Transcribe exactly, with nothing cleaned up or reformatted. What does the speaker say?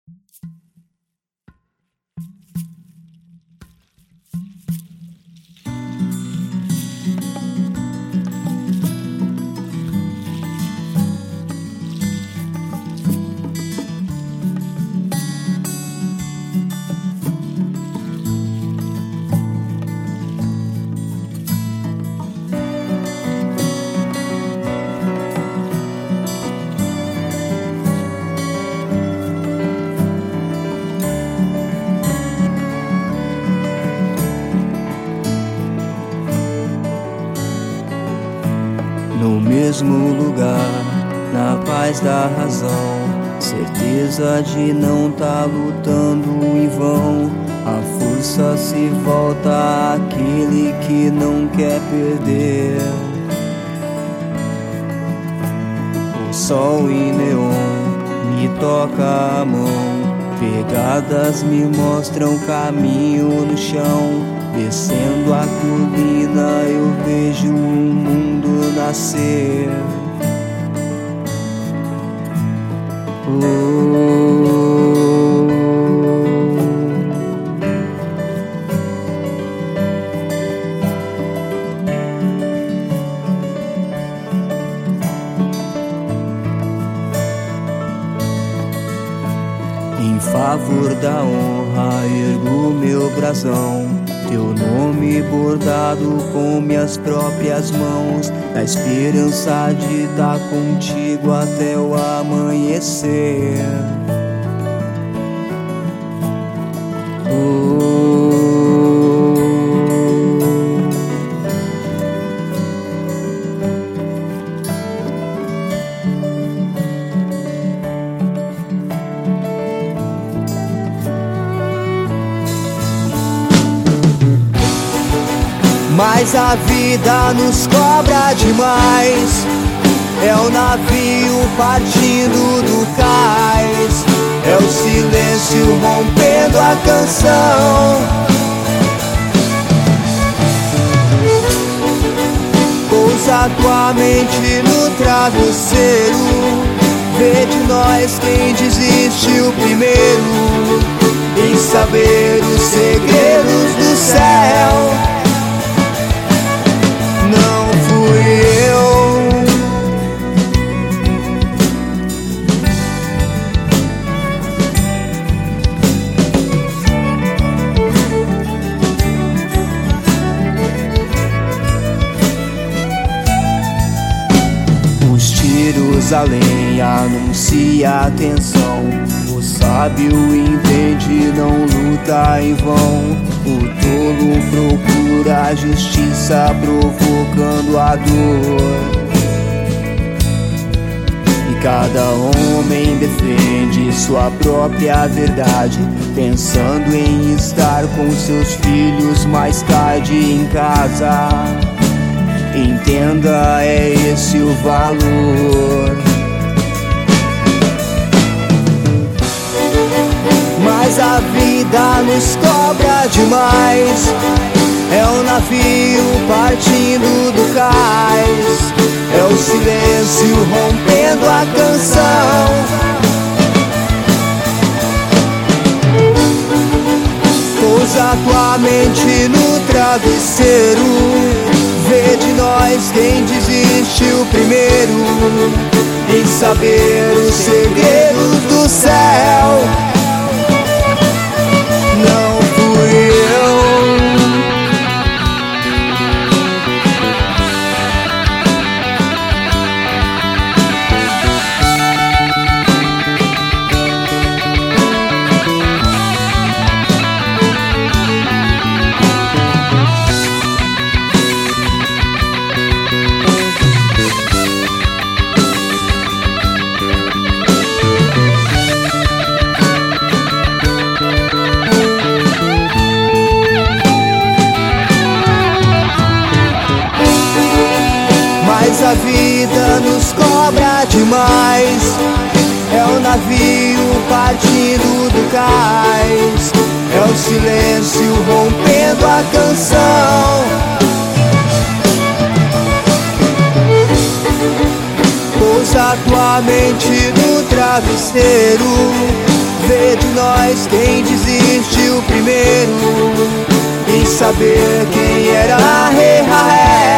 No mesmo lugar, na paz da razão, certeza de não tá lutando em vão. A força se volta àquele que não quer perder. O sol em neon me toca a mão, pegadas me mostram caminho no chão. Descendo a colina eu vejo um mundo nascer. Oh. Em favor da honra ergo meu brasão, teu nome bordado com minhas próprias mãos, na esperança de estar contigo até o amanhecer. Oh. Mas a vida nos cobra demais, é o navio partindo do cais, é o silêncio rompendo a canção. Pousa tua mente no travesseiro, vê de nós quem desistiu primeiro, em saber os segredos do céu. Jerusalém anuncia a atenção, o sábio entende, não luta em vão. O tolo procura a justiça, provocando a dor. E cada homem defende sua própria verdade, pensando em estar com seus filhos mais tarde em casa. Entenda, é esse o valor. Mas a vida nos cobra demais, é o navio partindo do cais, é o silêncio rompendo a canção. Pousa tua mente no travesseiro, vê de nós quem desistiu primeiro, em saber os segredos do céu. Não fui eu. Mas a vida nos cobra demais, é o navio partindo do cais, é o silêncio rompendo a canção. Pousa tua mente no travesseiro, vê de nós quem desistiu primeiro em saber quem era rei Raé.